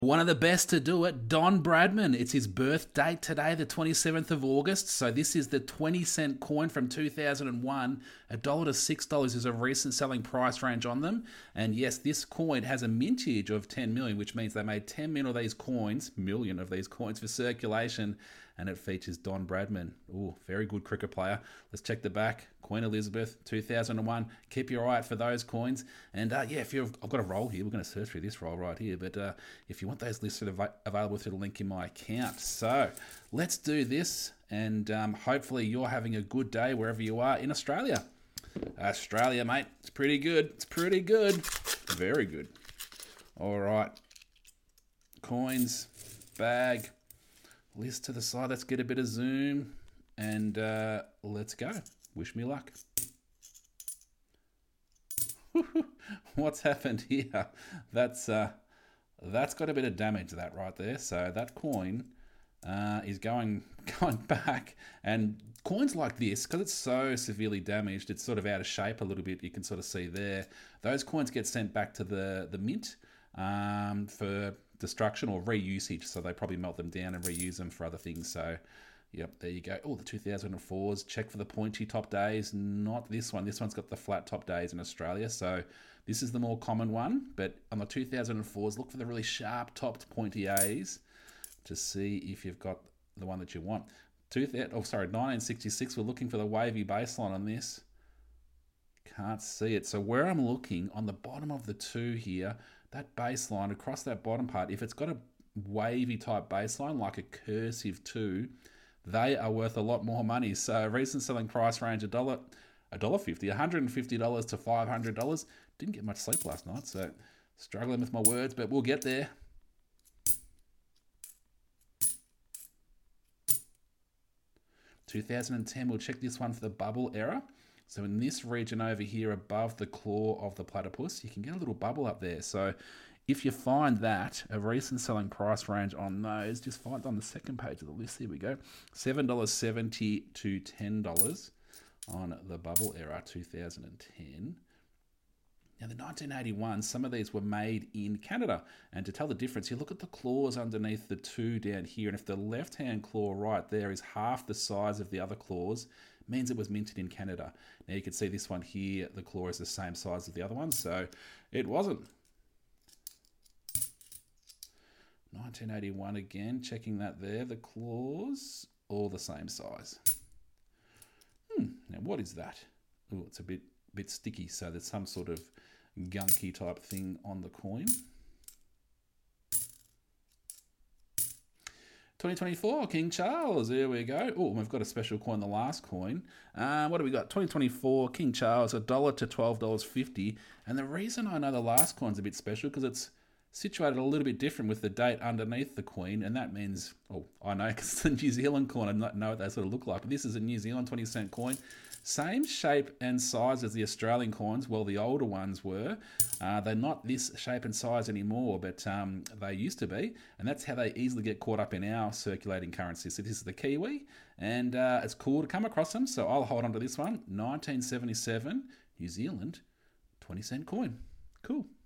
One of the best to do it, Don Bradman. It's his birth date today, the 27th of August. So this is the 20-cent coin from 2001. $1 to $6 is a recent selling price range on them. And yes, this coin has a mintage of 10 million, which means they made 10 million of these coins for circulation. And it features Don Bradman. Ooh, very good cricket player. Let's check the back. Queen Elizabeth, 2001. Keep your eye out for those coins. And yeah, I've got a roll here. We're going to search through this roll right here. But if you want those listed available through the link in my account. So let's do this. And hopefully you're having a good day wherever you are in Australia. Australia, mate. It's pretty good. It's pretty good. Very good. All right. Coins. Bag. List to the side. Let's get a bit of zoom. And let's go. Wish me luck. What's happened here? That's got a bit of damage, that right there. So that coin is going back. And coins like this, because it's so severely damaged, it's sort of out of shape a little bit. You can sort of see there. Those coins get sent back to the mint for destruction or reusage. So they probably melt them down and reuse them for other things. So yep, there you go. Oh, the 2004s. Check for the pointy top days. Not this one. This one's got the flat top days in Australia. So this is the more common one. But on the 2004s, look for the really sharp topped pointy A's to see if you've got the one that you want. 1966. We're looking for the wavy baseline on this. Can't see it. So where I'm looking on the bottom of the two here, that baseline across that bottom part, if it's got a wavy type baseline like a cursive 2, they are worth a lot more money. So recent selling price range $1.50, $150 to $500. Didn't get much sleep last night, so struggling with my words, but we'll get there. $2010, we'll check this one for the bubble error. So in this region over here above the claw of the platypus, you can get a little bubble up there. So if you find that, a recent selling price range on those, just find it on the second page of the list. Here we go. $7.70 to $10 on the bubble era 2010. Now, the 1981, some of these were made in Canada. And to tell the difference, you look at the claws underneath the 2 down here. And if the left-hand claw right there is half the size of the other claws, means it was minted in Canada. Now, you can see this one here, the claw is the same size as the other one. So it wasn't. 1981 again, checking that there. The claws, all the same size. Now, what is that? Oh, it's a bit sticky. So there's some sort of gunky type thing on the coin. 2024, King Charles. There we go. Oh, we've got a special coin, the last coin. What do we got? 2024, King Charles, $1 to $12.50. And the reason I know the last coin's a bit special because it's situated a little bit different with the date underneath the Queen, and that means, oh, I know because it's a New Zealand coin, I don't know what they sort of look like, but this is a New Zealand 20-cent coin. Same shape and size as the Australian coins, well, the older ones were. They're not this shape and size anymore, but they used to be, and that's how they easily get caught up in our circulating currency. So this is the Kiwi, and it's cool to come across them, so I'll hold on to this one. 1977, New Zealand, 20-cent coin. Cool.